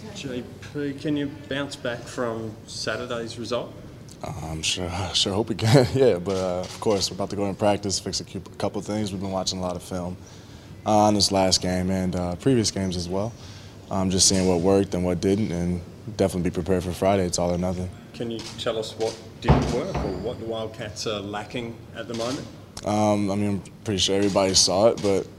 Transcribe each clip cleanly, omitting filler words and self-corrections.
JP, can you bounce back from Saturday's result? I'm sure hope we can. Yeah, but of course we're about to go in practice, fix a couple things. We've been watching a lot of film on this last game and previous games as well. Just seeing what worked and what didn't, and definitely be prepared for Friday. It's all or nothing. Can you tell us what didn't work or what the Wildcats are lacking at the moment? I mean, I'm pretty sure everybody saw it, but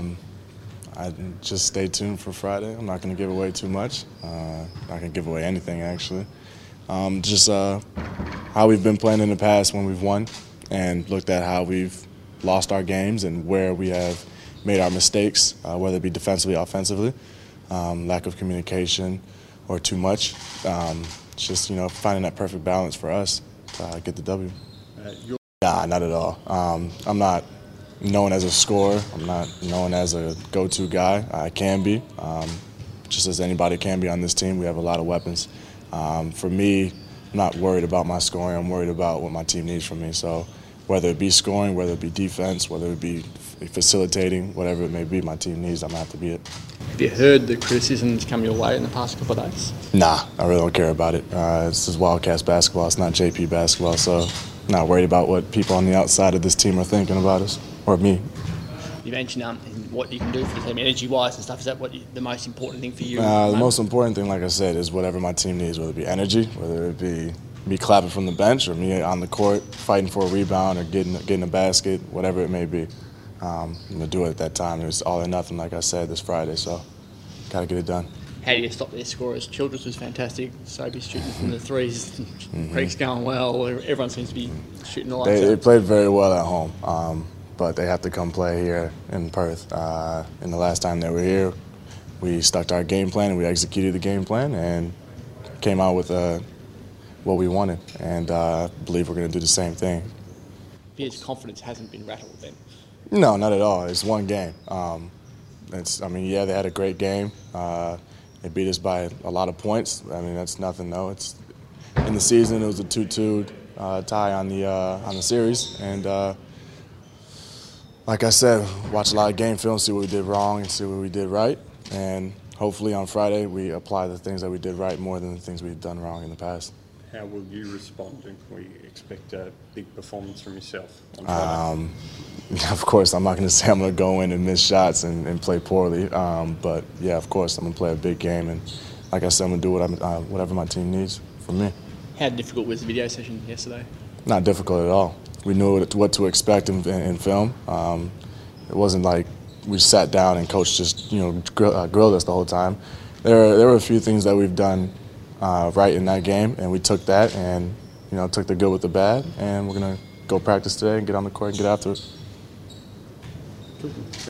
I just stay tuned for Friday. I'm not going to give away too much. Not going to give away anything, actually. Just how we've been playing in the past when we've won, and looked at how we've lost our games and where we have made our mistakes, whether it be defensively, offensively, lack of communication, or too much. Just finding that perfect balance for us to get the W. Nah, not at all. I'm not known as a scorer. I'm not known as a go-to guy. I can be, just as anybody can be on this team. We have a lot of weapons. For me, I'm not worried about my scoring. I'm worried about what my team needs from me. So whether it be scoring, whether it be defense, whether it be facilitating, whatever it may be, my team needs, I'm going to have to be it. Have you heard the criticisms come your way in the past couple of days? Nah, I really don't care about it. This is Wildcats basketball. It's not JP basketball, so I'm not worried about what people on the outside of this team are thinking about us or me. You mentioned what you can do for the team, energy-wise and stuff. Is that the most important thing for you? The most important thing, like I said, is whatever my team needs, whether it be energy, whether it be me clapping from the bench or me on the court fighting for a rebound or getting a basket, whatever it may be. I'm going to do it at that time. It was all or nothing, like I said, this Friday, so got to get it done. How do you stop their scorers? Childress was fantastic. Sobe's shooting from the threes. Creek's going well. Everyone seems to be shooting the lights out. They played very well at home, but they have to come play here in Perth. And the last time they were here, we stuck to our game plan and we executed the game plan and came out with what we wanted. And I believe we're going to do the same thing. His confidence hasn't been rattled then? No, not at all. It's one game. Yeah, they had a great game. They beat us by a lot of points. I mean, that's nothing, though. It's in the season. It was a 2-2 tie on the series, and like I said, watch a lot of game film, see what we did wrong, and see what we did right, and hopefully on Friday we apply the things that we did right more than the things we've done wrong in the past. How will you respond? Can we expect a big performance from yourself on Friday? Of course, I'm not going to say I'm going to go in and miss shots and play poorly. But, yeah, of course, I'm going to play a big game. And like I said, I'm going to do whatever my team needs from me. How difficult was the video session yesterday? Not difficult at all. We knew what to expect in film. It wasn't like we sat down and coach just grilled us the whole time. There were a few things that we've done right in that game, and we took that and took the good with the bad, and we're going to go practice today and get on the court and get after it.